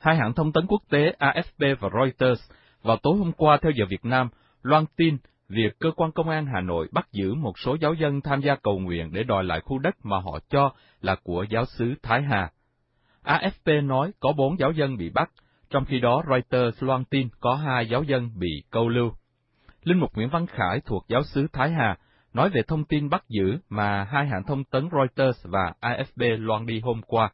Hai hãng thông tấn quốc tế AFP và Reuters vào tối hôm qua theo giờ Việt Nam loan tin việc cơ quan công an Hà Nội bắt giữ một số giáo dân tham gia cầu nguyện để đòi lại khu đất mà họ cho là của giáo xứ Thái Hà. AFP nói có 4 giáo dân bị bắt, trong khi đó Reuters loan tin có 2 giáo dân bị câu lưu. Linh mục Nguyễn Văn Khải thuộc giáo xứ Thái Hà nói về thông tin bắt giữ mà hai hãng thông tấn Reuters và AFP loan đi hôm qua.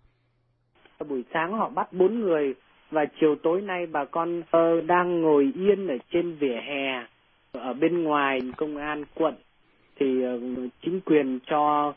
Buổi sáng họ bắt 4 người và chiều tối nay bà con đang ngồi yên ở trên vỉa hè ở bên ngoài công an quận thì chính quyền cho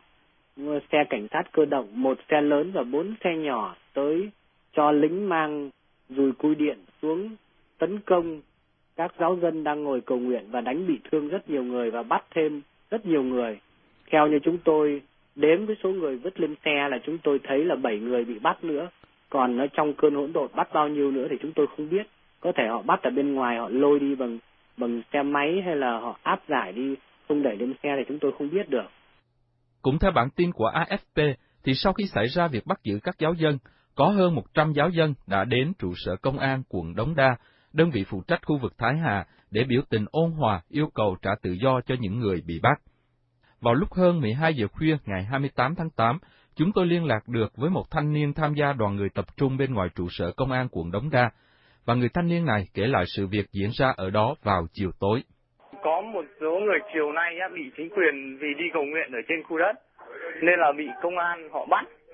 xe cảnh sát cơ động, 1 xe lớn và 4 xe nhỏ tới cho lính mang dùi cui điện xuống tấn công các giáo dân đang ngồi cầu nguyện và đánh bị thương rất nhiều người và bắt thêm rất nhiều người. Theo như chúng tôi đếm cái số người vứt lên xe là chúng tôi thấy là 7 người bị bắt nữa. Còn ở trong cơn hỗn độn bắt bao nhiêu nữa thì chúng tôi không biết. Có thể họ bắt ở bên ngoài, họ lôi đi bằng xe máy hay là họ áp giải đi, không đẩy lên xe thì chúng tôi không biết được. Cũng theo bản tin của AFP, thì sau khi xảy ra việc bắt giữ các giáo dân, có hơn 100 giáo dân đã đến trụ sở công an quận Đống Đa, đơn vị phụ trách khu vực Thái Hà, để biểu tình ôn hòa yêu cầu trả tự do cho những người bị bắt. Vào lúc hơn 12 giờ khuya ngày 28 tháng 8, chúng tôi liên lạc được với một thanh niên tham gia đoàn người tập trung bên ngoài trụ sở công an quận Đống Đa, và người thanh niên này kể lại sự việc diễn ra ở đó vào chiều tối. Có một số người chiều nay bị chính quyền vì đi cầu nguyện ở trên khu đất, nên là bị công an họ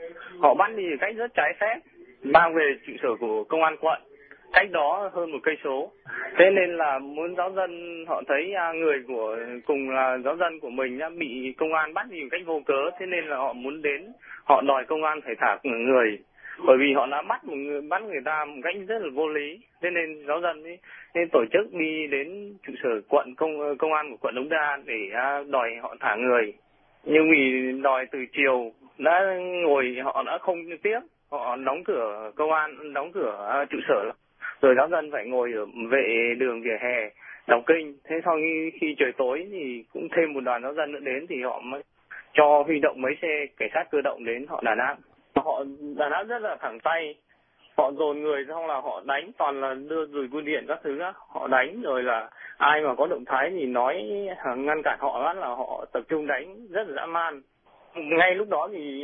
bắt đi cách rất trái phép, mang về trụ sở của công an quận, cách đó hơn 1 cây số. Thế nên là muốn giáo dân họ thấy người của cùng là giáo dân của mình bị công an bắt đi một cách vô cớ, thế nên là họ muốn đến, họ đòi công an phải thả người, bởi vì họ đã bắt người ta một cách rất là vô lý. Thế nên giáo dân nên tổ chức đi đến trụ sở quận công an của quận Đống Đa để đòi họ thả người. Nhưng vì đòi từ chiều đã ngồi, họ đã không tiếp, họ đóng cửa công an, đóng cửa trụ sở, rồi giáo dân phải ngồi ở vệ đường vỉa hè đọc kinh. Thế sau khi trời tối thì cũng thêm một đoàn giáo dân nữa đến, thì họ mới cho huy động mấy xe cảnh sát cơ động đến họ đàn áp. Họ đàn áp rất là thẳng tay, họ dồn người xong là họ đánh, toàn là đưa dùi cui điện các thứ đó, họ đánh, rồi là ai mà có động thái thì nói ngăn cản họ, là họ tập trung đánh rất là dã man. Ngay lúc đó thì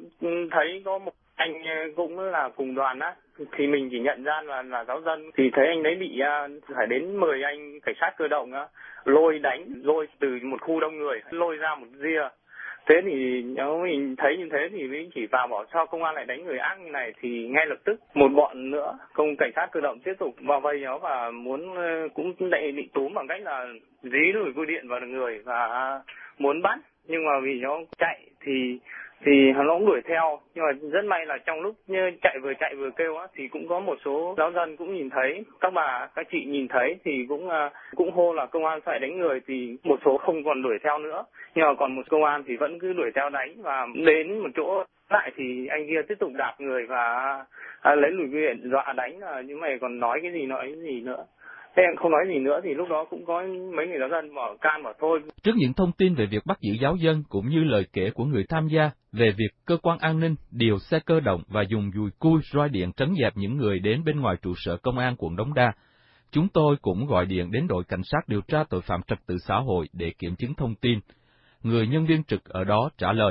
thấy có một anh cũng là cùng đoàn thì mình chỉ nhận ra là giáo dân, thì thấy anh đấy bị phải đến 10 anh cảnh sát cơ động lôi từ một khu đông người, lôi ra một ria. Thế thì nếu mình thấy như thế thì mình chỉ vào bảo sao công an lại đánh người ác như này, thì ngay lập tức một bọn nữa cảnh sát cơ động tiếp tục bao vây nó và cũng định túm bằng cách là dí đuổi cui điện vào người và muốn bắt. Nhưng mà vì nó chạy thì nó cũng đuổi theo, nhưng mà rất may là trong lúc chạy vừa kêu thì cũng có một số giáo dân cũng nhìn thấy, các chị nhìn thấy thì cũng hô là công an phải đánh người, thì một số không còn đuổi theo nữa, nhưng mà còn một công an thì vẫn cứ đuổi theo đánh, và đến một chỗ lại thì anh kia tiếp tục đạp người và lấy lùi điện dọa đánh, là như mày còn nói cái gì nữa. Thế em không nói gì nữa thì lúc đó cũng có mấy người giáo dân bảo thôi. Trước những thông tin về việc bắt giữ giáo dân cũng như lời kể của người tham gia về việc cơ quan an ninh điều xe cơ động và dùng dùi cui roi điện trấn dẹp những người đến bên ngoài trụ sở công an quận Đống Đa, chúng tôi cũng gọi điện đến đội cảnh sát điều tra tội phạm trật tự xã hội để kiểm chứng thông tin. Người nhân viên trực ở đó trả lời: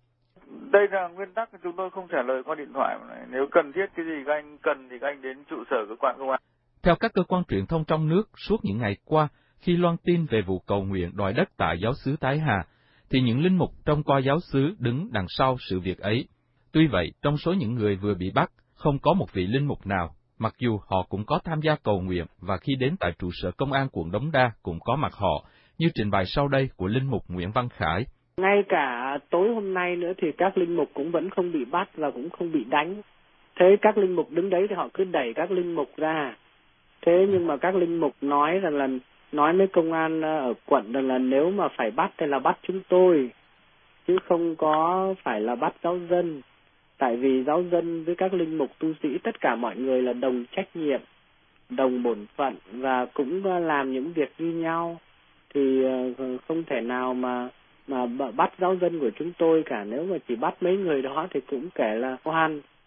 Đây là nguyên tắc, chúng tôi không trả lời qua điện thoại. Nếu cần thiết cái gì các anh cần thì các anh đến trụ sở cơ quan công an. Theo các cơ quan truyền thông trong nước, suốt những ngày qua, khi loan tin về vụ cầu nguyện đòi đất tại giáo xứ Thái Hà, thì những linh mục trong coi giáo xứ đứng đằng sau sự việc ấy. Tuy vậy, trong số những người vừa bị bắt, không có một vị linh mục nào, mặc dù họ cũng có tham gia cầu nguyện và khi đến tại trụ sở công an quận Đống Đa cũng có mặt họ, như trình bày sau đây của linh mục Nguyễn Văn Khải. Ngay cả tối hôm nay nữa thì các linh mục cũng vẫn không bị bắt và cũng không bị đánh. Thế các linh mục đứng đấy thì họ cứ đẩy các linh mục ra. Thế nhưng mà các linh mục nói rằng là nói với công an ở quận rằng là nếu mà phải bắt thì là bắt chúng tôi, chứ không có phải là bắt giáo dân. Tại vì giáo dân với các linh mục tu sĩ tất cả mọi người là đồng trách nhiệm, đồng bổn phận và cũng làm những việc như nhau, thì không thể nào mà bắt giáo dân của chúng tôi cả. Nếu mà chỉ bắt mấy người đó thì cũng kể là oan.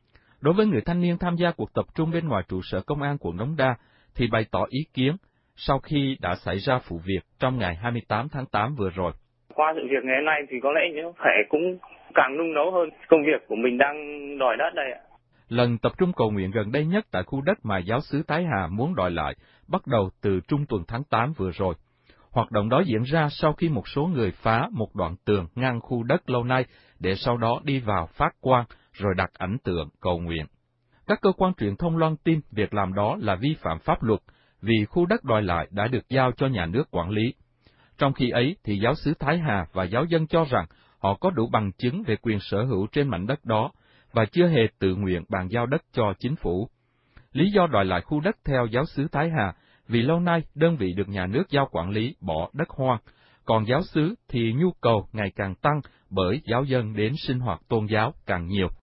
Đối với người thanh niên tham gia cuộc tập trung bên ngoài trụ sở công an quận Đống Đa, thì bày tỏ ý kiến sau khi đã xảy ra vụ việc trong ngày 28 tháng 8 vừa rồi. Qua sự việc ngày hôm nay thì có lẽ phải cũng càng nung nấu hơn công việc của mình đang đòi đất đây ạ. Lần tập trung cầu nguyện gần đây nhất tại khu đất mà giáo xứ Thái Hà muốn đòi lại bắt đầu từ trung tuần tháng 8 vừa rồi. Hoạt động đó diễn ra sau khi một số người phá một đoạn tường ngăn khu đất lâu nay để sau đó đi vào phát quang rồi đặt ảnh tượng cầu nguyện. Các cơ quan truyền thông loan tin việc làm đó là vi phạm pháp luật vì khu đất đòi lại đã được giao cho nhà nước quản lý. Trong khi ấy thì giáo xứ Thái Hà và giáo dân cho rằng họ có đủ bằng chứng về quyền sở hữu trên mảnh đất đó và chưa hề tự nguyện bàn giao đất cho chính phủ. Lý do đòi lại khu đất theo giáo xứ Thái Hà vì lâu nay đơn vị được nhà nước giao quản lý bỏ đất hoang, còn giáo xứ thì nhu cầu ngày càng tăng bởi giáo dân đến sinh hoạt tôn giáo càng nhiều.